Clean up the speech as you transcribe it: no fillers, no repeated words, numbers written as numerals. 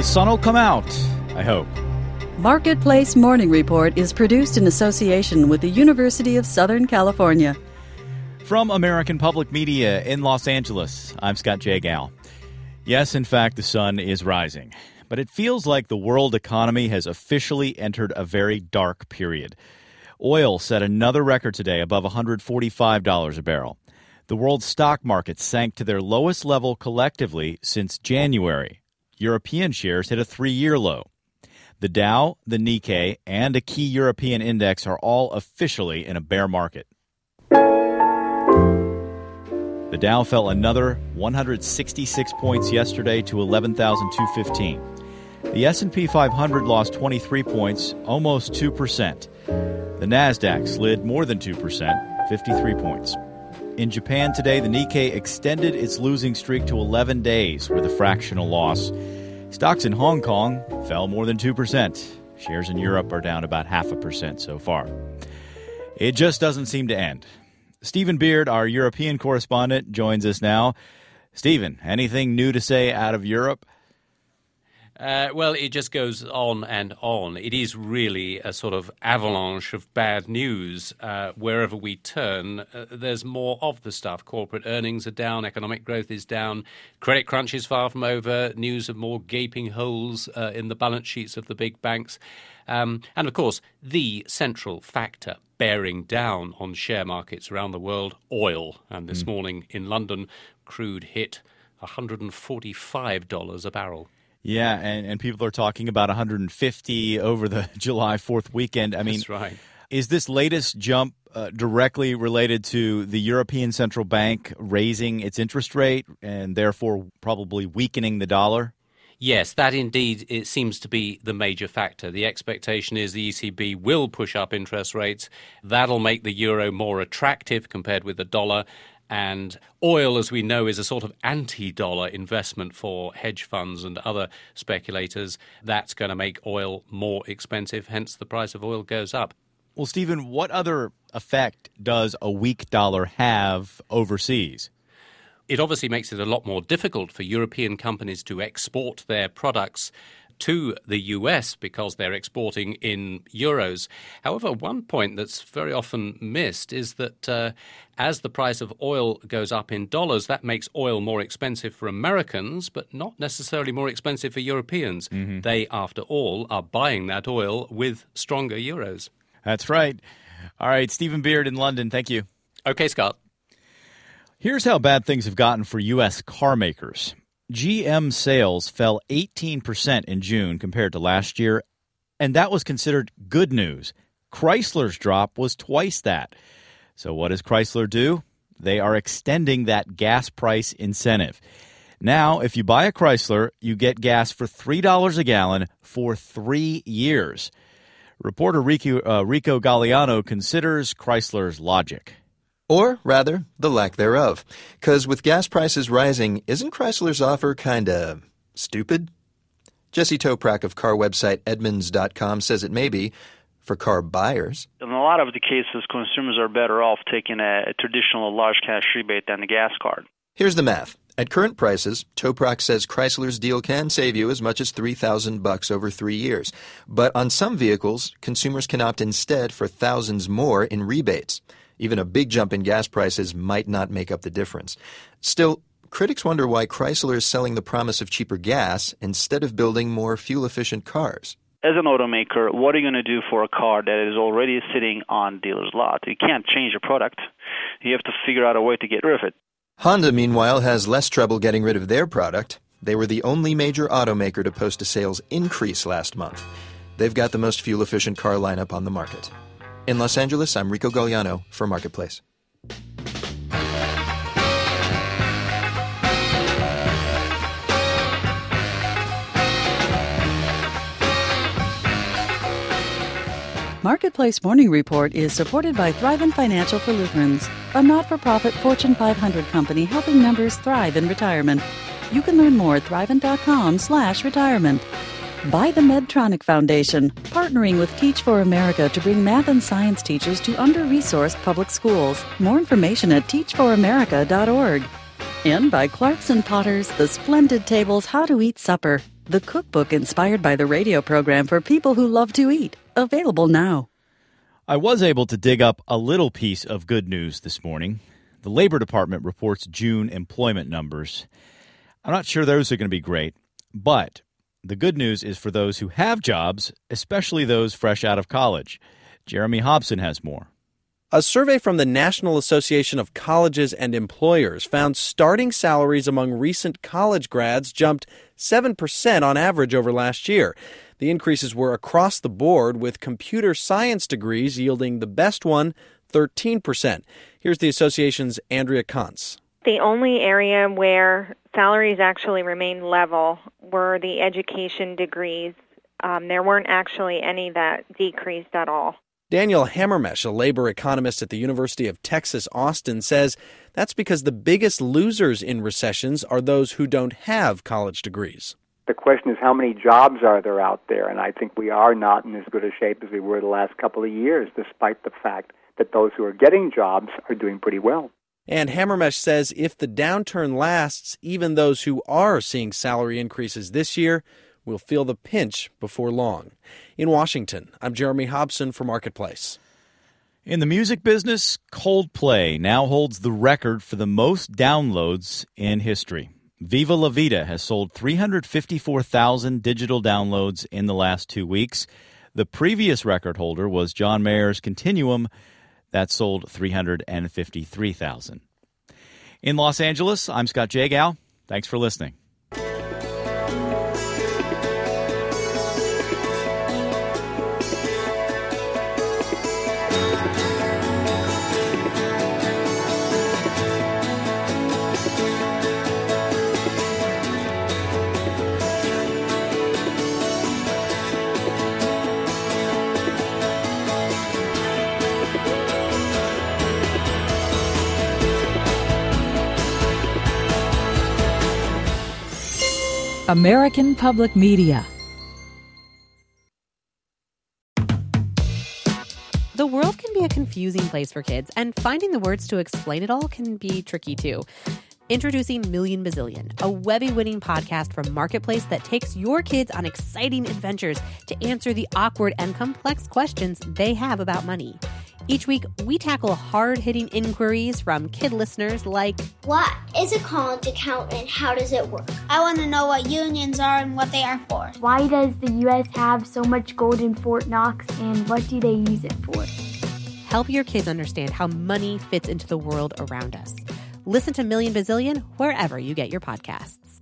The sun will come out, I hope. Marketplace Morning Report is produced in association with the University of Southern California. From American Public Media in Los Angeles, I'm Scott J. Gal. Yes, in fact, the sun is rising. But it feels like the world economy has officially entered a very dark period. Oil set another record today above $145 a barrel. The world stock market sank to their lowest level collectively since January. European shares hit a 3-year low. The Dow, the Nikkei, and a key European index are all officially in a bear market. The Dow fell another 166 points yesterday to 11,215. The S&P 500 lost 23 points, almost 2%. The Nasdaq slid more than 2%, 53 points. In Japan today, the Nikkei extended its losing streak to 11 days with a fractional loss. Stocks in Hong Kong fell more than 2%. Shares in Europe are down about 0.5% so far. It just doesn't seem to end. Stephen Beard, our European correspondent, joins us now. Stephen, anything new to say out of Europe? Well, it just goes on and on. It is really a sort of avalanche of bad news. Wherever we turn, there's more of the stuff. Corporate earnings are down, economic growth is down, credit crunch is far from over, news of more gaping holes in the balance sheets of the big banks. And, of course, the central factor bearing down on share markets around the world, oil. And this morning in London, crude hit $145 a barrel. Yeah, and people are talking about 150 over the July 4th weekend. I mean, that's right. Is this latest jump directly related to the European Central Bank raising its interest rate and therefore probably weakening the dollar? Yes, that indeed it seems to be the major factor. The expectation is the ECB will push up interest rates. That'll make the euro more attractive compared with the dollar. And oil, as we know, is a sort of anti-dollar investment for hedge funds and other speculators. That's going to make oil more expensive, hence the price of oil goes up. Well, Stephen, what other effect does a weak dollar have overseas? It obviously makes it a lot more difficult for European companies to export their products to the US because they're exporting in euros. However, one point that's very often missed is that as the price of oil goes up in dollars, that makes oil more expensive for Americans, but not necessarily more expensive for Europeans. Mm-hmm. They, after all, are buying that oil with stronger euros. That's right. All right, Stephen Beard in London, thank you. Okay, Scott. Here's how bad things have gotten for U.S. car makers. GM sales fell 18% in June compared to last year, and that was considered good news. Chrysler's drop was twice that. So what does Chrysler do? They are extending that gas price incentive. Now, if you buy a Chrysler, you get gas for $3 a gallon for 3 years. Reporter Rico Galliano considers Chrysler's logic. Or, rather, the lack thereof. Because with gas prices rising, isn't Chrysler's offer kinda stupid? Jesse Toprak of car website Edmunds.com says it may be for car buyers. In a lot of the cases, consumers are better off taking a traditional large cash rebate than the gas card. Here's the math. At current prices, Toprak says Chrysler's deal can save you as much as $3,000 over 3 years. But on some vehicles, consumers can opt instead for thousands more in rebates. Even a big jump in gas prices might not make up the difference. Still, critics wonder why Chrysler is selling the promise of cheaper gas instead of building more fuel-efficient cars. As an automaker, what are you going to do for a car that is already sitting on dealer's lot? You can't change your product. You have to figure out a way to get rid of it. Honda, meanwhile, has less trouble getting rid of their product. They were the only major automaker to post a sales increase last month. They've got the most fuel-efficient car lineup on the market. In Los Angeles, I'm Rico Galliano for Marketplace. Marketplace Morning Report is supported by Thrivent Financial for Lutherans, a not-for-profit Fortune 500 company helping members thrive in retirement. You can learn more at thrivent.com/retirement. By the Medtronic Foundation, partnering with Teach for America to bring math and science teachers to under-resourced public schools. More information at teachforamerica.org. And by Clarkson Potters, The Splendid Tables How to Eat Supper, the cookbook inspired by the radio program for people who love to eat. Available now. I was able to dig up a little piece of good news this morning. The Labor Department reports June employment numbers. I'm not sure those are going to be great, but the good news is for those who have jobs, especially those fresh out of college. Jeremy Hobson has more. A survey from the National Association of Colleges and Employers found starting salaries among recent college grads jumped 7% on average over last year. The increases were across the board, with computer science degrees yielding the best one, 13%. Here's the association's Andrea Kantz. The only area where salaries actually remained level were the education degrees. There weren't actually any that decreased at all. Daniel Hammermesh, a labor economist at the University of Texas, Austin, says that's because the biggest losers in recessions are those who don't have college degrees. The question is, how many jobs are there out there? And I think we are not in as good a shape as we were the last couple of years, despite the fact that those who are getting jobs are doing pretty well. And Hammermesh says if the downturn lasts, even those who are seeing salary increases this year will feel the pinch before long. In Washington, I'm Jeremy Hobson for Marketplace. In the music business, Coldplay now holds the record for the most downloads in history. Viva La Vida has sold 354,000 digital downloads in the last 2 weeks. The previous record holder was John Mayer's Continuum. That sold 353,000. In Los Angeles, I'm Scott Jagow. Thanks for listening. American Public Media. The world can be a confusing place for kids, and finding the words to explain it all can be tricky too. Introducing Million Bazillion, a Webby-winning podcast from Marketplace that takes your kids on exciting adventures to answer the awkward and complex questions they have about money. Each week, we tackle hard-hitting inquiries from kid listeners like, what is a college account and how does it work? I want to know what unions are and what they are for. Why does the U.S. have so much gold in Fort Knox and what do they use it for? Help your kids understand how money fits into the world around us. Listen to Million Bazillion wherever you get your podcasts.